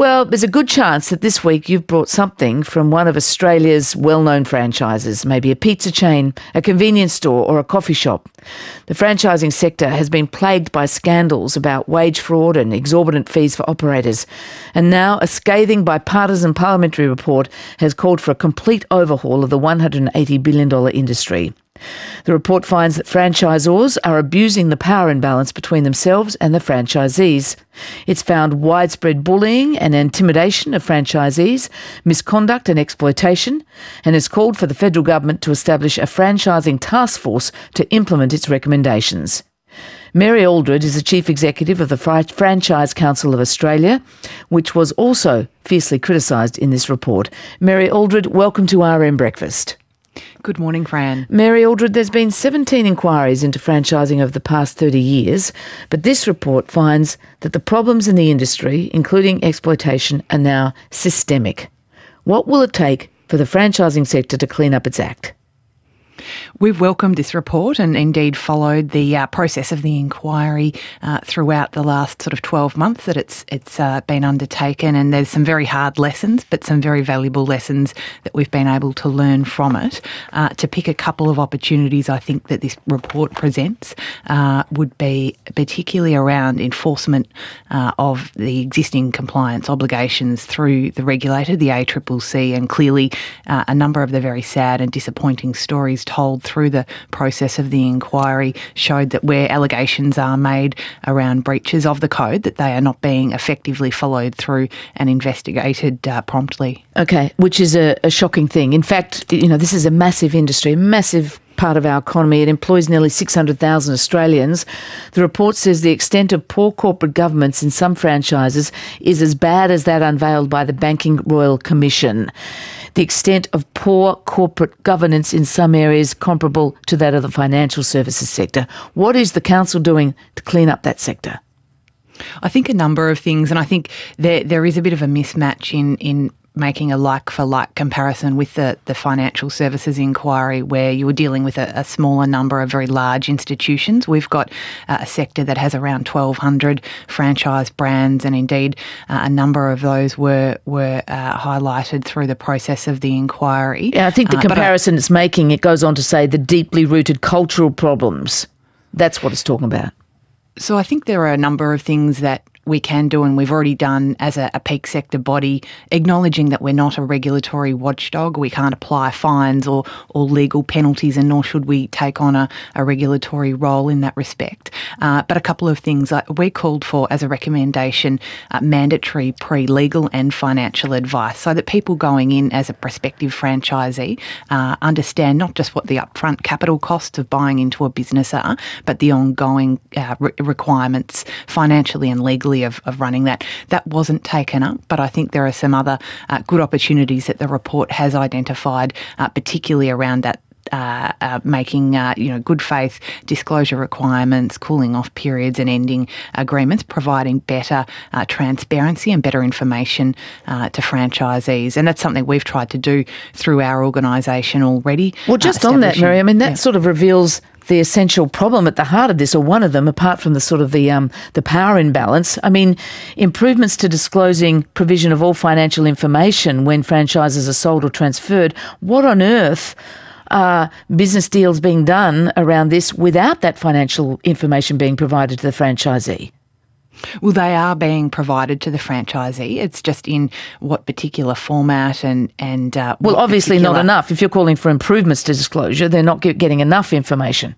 Well, there's a good chance that this week you've brought something from one of Australia's well-known franchises, maybe a pizza chain, a convenience store or a coffee shop. The franchising sector has been plagued by scandals about wage fraud and exorbitant fees for operators. And now a scathing bipartisan parliamentary report has called for a complete overhaul of the $180 billion industry. The report finds that franchisors are abusing the power imbalance between themselves and the franchisees. It's found widespread bullying and intimidation of franchisees, misconduct and exploitation, and has called for the federal government to establish a franchising task force to implement its recommendations. Mary Aldred is the Chief Executive of the Franchise Council of Australia, which was also fiercely criticised in this report. Mary Aldred, welcome to RM Breakfast. Good morning, Fran. Mary Aldred, there's been 17 inquiries into franchising over the past 30 years, but this report finds that the problems in the industry, including exploitation, are now systemic. What will it take for the franchising sector to clean up its act? We've welcomed this report and indeed followed the process of the inquiry throughout the last sort of 12 months that it's been undertaken, and there's some very hard lessons but some very valuable lessons that we've been able to learn from it. To pick a couple of opportunities I think that this report presents would be particularly around enforcement of the existing compliance obligations through the regulator, the ACCC, and clearly a number of the very sad and disappointing stories told through the process of the inquiry showed that where allegations are made around breaches of the code, that they are not being effectively followed through and investigated promptly. Okay, which is a shocking thing. In fact, this is a massive industry, massive part of our economy. It employs nearly 600,000 Australians. The report says the extent of poor corporate governance in some franchises is as bad as that unveiled by the Banking Royal Commission. The extent of poor corporate governance in some areas comparable to that of the financial services sector. What is the council doing to clean up that sector? I think a number of things, and I think there is a bit of a mismatch in making a like-for-like comparison with the financial services inquiry, where you were dealing with a smaller number of very large institutions. We've got a sector that has around 1,200 franchise brands, and indeed a number of those were highlighted through the process of the inquiry. Yeah, I think the comparison it's making, it goes on to say the deeply rooted cultural problems. That's what it's talking about. So I think there are a number of things that we can do, and we've already done as a peak sector body, acknowledging that we're not a regulatory watchdog. We can't apply fines or legal penalties, and nor should we take on a regulatory role in that respect. But a couple of things. We called for, as a recommendation, mandatory pre-legal and financial advice, so that people going in as a prospective franchisee understand not just what the upfront capital costs of buying into a business are, but the ongoing requirements financially and legally of running that. That wasn't taken up, but I think there are some other good opportunities that the report has identified, particularly around that making good faith disclosure requirements, cooling off periods and ending agreements, providing better transparency and better information to franchisees. And that's something we've tried to do through our organisation already. Well, just on that, Mary, that sort of reveals the essential problem at the heart of this, or one of them, apart from the sort of the power imbalance. Improvements to disclosing provision of all financial information when franchises are sold or transferred. What on earth are business deals being done around this without that financial information being provided to the franchisee? Well, they are being provided to the franchisee. It's just in what particular format and well, obviously not enough. If you're calling for improvements to disclosure, they're not getting enough information.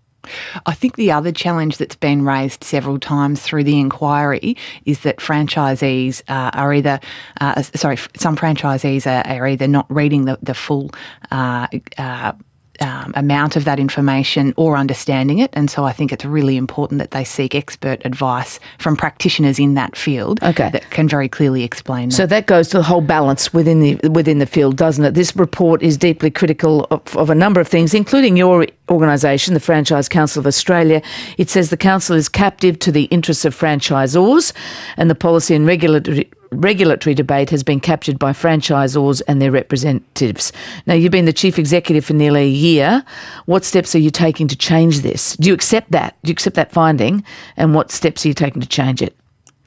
I think the other challenge that's been raised several times through the inquiry is that franchisees some franchisees are either not reading the full amount of that information or understanding it, and so I think it's really important that they seek expert advice from practitioners in that field that can very clearly explain that. So that goes to the whole balance within the field, doesn't it? This report is deeply critical of a number of things, including your organisation, the Franchise Council of Australia. It says the council is captive to the interests of franchisors, and the policy and regulatory debate has been captured by franchisors and their representatives. Now, you've been the chief executive for nearly a year. What steps are you taking to change this? Do you accept that? Do you accept that finding? And what steps are you taking to change it?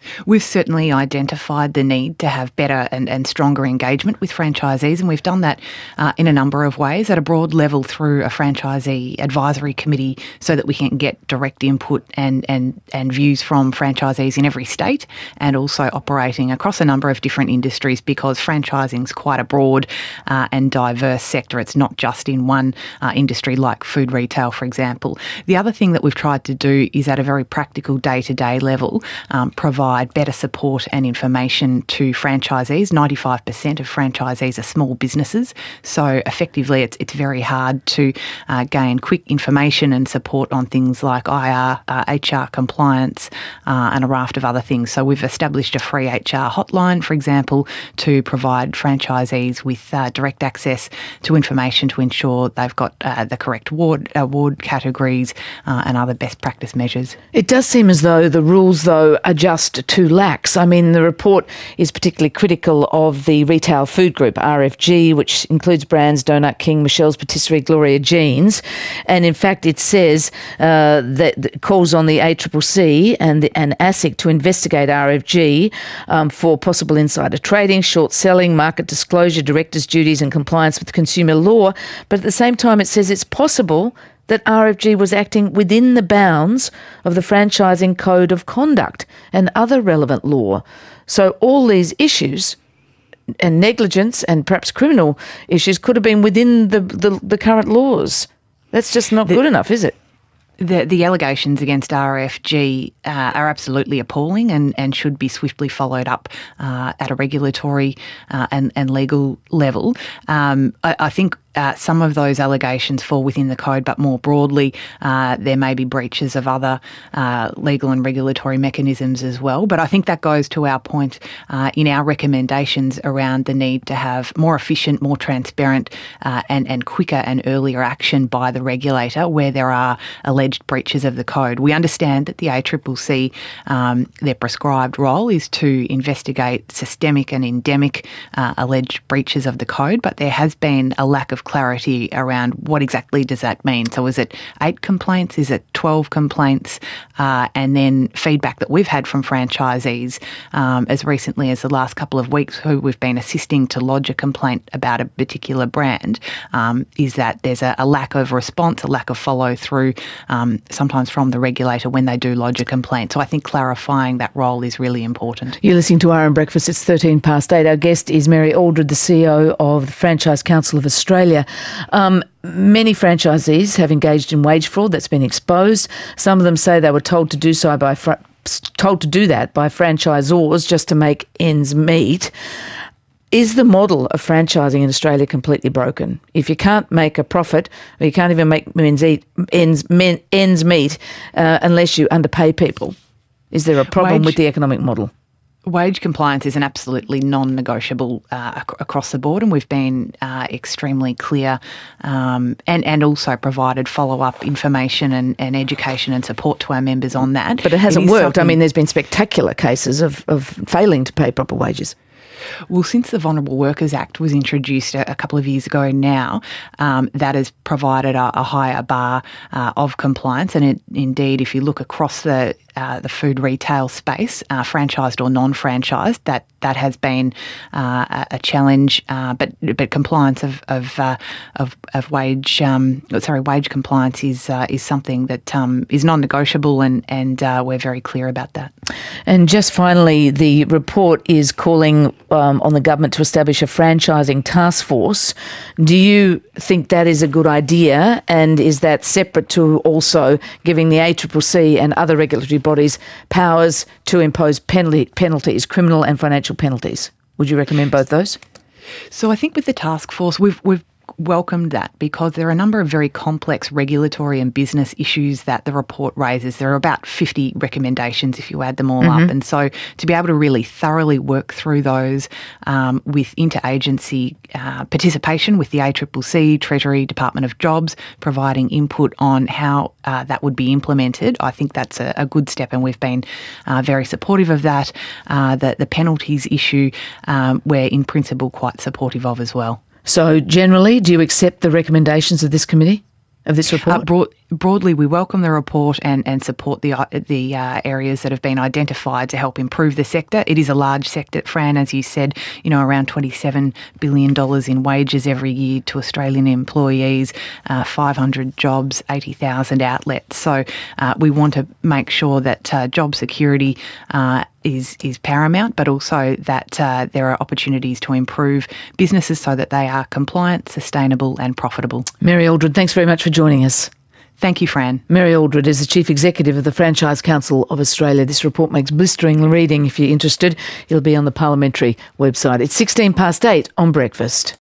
We've certainly identified the need to have better and stronger engagement with franchisees, and we've done that in a number of ways at a broad level through a franchisee advisory committee so that we can get direct input and views from franchisees in every state, and also operating across a number of different industries, because franchising is quite a broad and diverse sector. It's not just in one industry like food retail, for example. The other thing that we've tried to do is at a very practical day-to-day level provide better support and information to franchisees. 95% of franchisees are small businesses, so effectively it's very hard to gain quick information and support on things like IR, HR compliance and a raft of other things. So we've established a free HR hotline, for example, to provide franchisees with direct access to information to ensure they've got the correct award categories and other best practice measures. It does seem as though the rules, though, are just too lax. I mean, the report is particularly critical of the retail food group, RFG, which includes brands Donut King, Michelle's Patisserie, Gloria Jeans. And in fact, it says that calls on the ACCC and ASIC to investigate RFG for possible insider trading, short selling, market disclosure, directors' duties and compliance with consumer law. But at the same time, it says it's possible that RFG was acting within the bounds of the Franchising Code of Conduct and other relevant law. So all these issues and negligence and perhaps criminal issues could have been within the current laws. That's just not good enough, is it? The allegations against RFG are absolutely appalling and should be swiftly followed up at a regulatory and legal level. I think some of those allegations fall within the code, but more broadly, there may be breaches of other legal and regulatory mechanisms as well. But I think that goes to our point in our recommendations around the need to have more efficient, more transparent and quicker and earlier action by the regulator where there are alleged breaches of the code. We understand that the ACCC, their prescribed role is to investigate systemic and endemic alleged breaches of the code, but there has been a lack of clarity around what exactly does that mean. So is it 8 complaints? Is it 12 complaints? And then feedback that we've had from franchisees as recently as the last couple of weeks who we've been assisting to lodge a complaint about a particular brand is that there's a lack of response, a lack of follow through sometimes from the regulator when they do lodge a complaint. So I think clarifying that role is really important. You're listening to RN Breakfast. It's 8:13. Our guest is Mary Aldred, the CEO of the Franchise Council of Australia. Many franchisees have engaged in wage fraud that's been exposed. Some of them say they were told to do so by franchisors just to make ends meet. Is the model of franchising in Australia completely broken? If you can't make a profit, or you can't even make ends meet unless you underpay people, is there a problem with the economic model? Wage compliance is an absolutely non-negotiable across the board, and we've been extremely clear and also provided follow-up information and education and support to our members on that. But it hasn't worked. I mean, there's been spectacular cases of failing to pay proper wages. Well, since the Vulnerable Workers Act was introduced a couple of years ago now, that has provided a higher bar of compliance. And indeed, if you look across the food retail space, franchised or non-franchised, that has been a challenge. But compliance of wage compliance is something that is non-negotiable, and we're very clear about that. And just finally, the report is calling on the government to establish a franchising task force. Do you think that is a good idea? And is that separate to also giving the ACCC and other regulatory bodies powers to impose penalties, criminal and financial penalties? Would you recommend both those? So I think with the task force, we've welcomed that because there are a number of very complex regulatory and business issues that the report raises. There are about 50 recommendations if you add them all up. And so to be able to really thoroughly work through those with interagency participation with the ACCC, Treasury, Department of Jobs, providing input on how that would be implemented, I think that's a good step, and we've been very supportive of that. The penalties issue, we're in principle quite supportive of as well. So generally, do you accept the recommendations of this committee? of this report? Broadly, we welcome the report and support the areas that have been identified to help improve the sector. It is a large sector, Fran, as you said, around $27 billion in wages every year to Australian employees, 500 jobs, 80,000 outlets. So we want to make sure that job security is paramount, but also that there are opportunities to improve businesses so that they are compliant, sustainable and profitable. Mary Aldred, thanks very much for joining us. Thank you, Fran. Mary Aldred is the Chief Executive of the Franchise Council of Australia. This report makes blistering reading. If you're interested, it'll be on the parliamentary website. It's 8:16 on Breakfast.